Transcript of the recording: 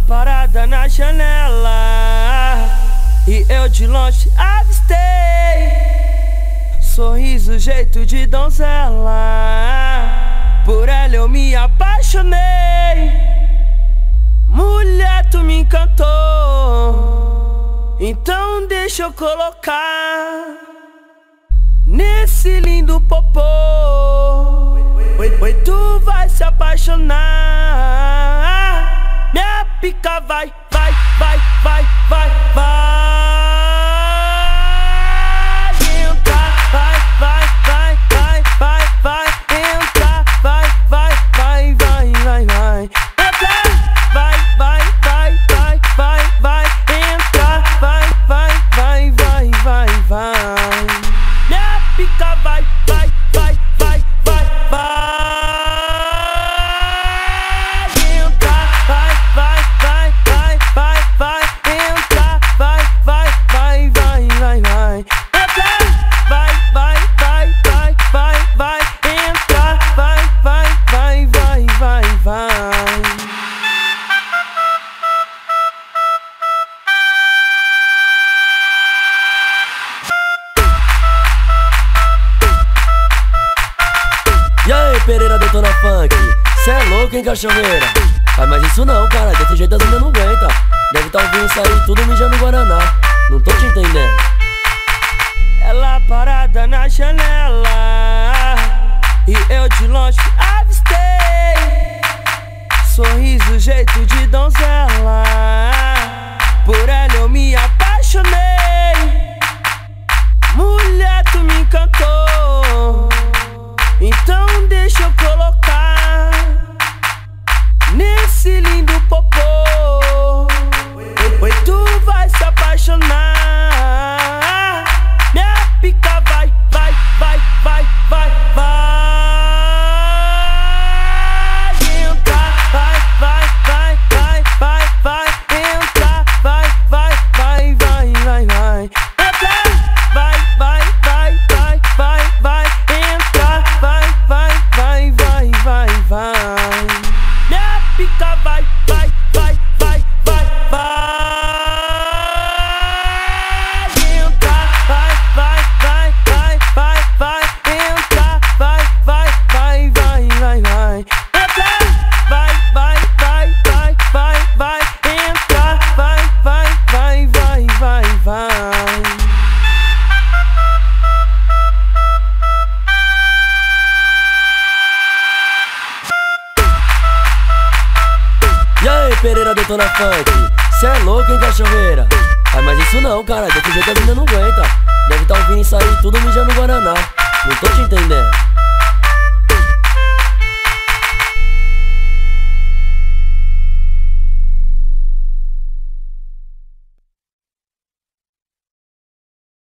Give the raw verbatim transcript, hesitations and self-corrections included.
parada na janela e eu de longe avistei sorriso, jeito de donzela. Por ela eu me apaixonei. Mulher, tu me encantou, então deixa eu colocar nesse lindo popô. Oi, oi, tu vai se apaixonar. Minha pica vai, vai, vai, vai, vai, vai entrar, vai, vai, vai, vai, vai, vai entrar, vai, vai, vai, vai, vai, vai entrar, vai, vai, vai, vai, vai, vai entrar, vai, vai, vai, vai, vai, vai. Minha pica vai, vai, vai, vai, vai, vai entrar, vai, vai, vai, vai, vai, vai entrar, vai, vai, vai, vai, vai, vai entrar, vai, vai, vai, vai, vai, vai entrar, vai, vai, vai, vai, vai, vai. E aí, Pereira Detona Funk, cê é louco, hein, cachorreira? Faz mais isso não, cara, desse jeito as mina não aguenta. Deve tá ouvindo isso aí tudo mijando Guaraná. Não tô te entendendo. Ela parada na janela e eu de longe avistei sorriso, jeito de donzela. Por ela eu me apaixonei. Mulher, tu me encantou, então deixa eu colocar nesse lindo popô. Oi, tu vai se apaixonar. Minha pica vai, vai, vai, vai, vai, vai entrar, vai, vai, vai, vai, vai, vai entrar, vai, vai, vai, vai, vai, vai entrar, vai, vai, vai, vai, vai, vai entrar, vai, vai, vai, vai, vai, vai. Minha pica vai, vai, vai, vai, vai, vai entrar, vai, vai, vai, vai, vai, vai entrar, vai, vai, vai, vai, vai, vai entrar, vai, vai, vai, vai, vai, vai entrar, vai, vai, vai, vai, vai, vai. E aí, Pereira Detona Funk, cê é louco, hein, cachorreira? Faz mais isso não, cara, desse jeito as mina não aguenta. Deve tá ouvindo isso aí tudo mijando Guaraná. Não tô te entendendo.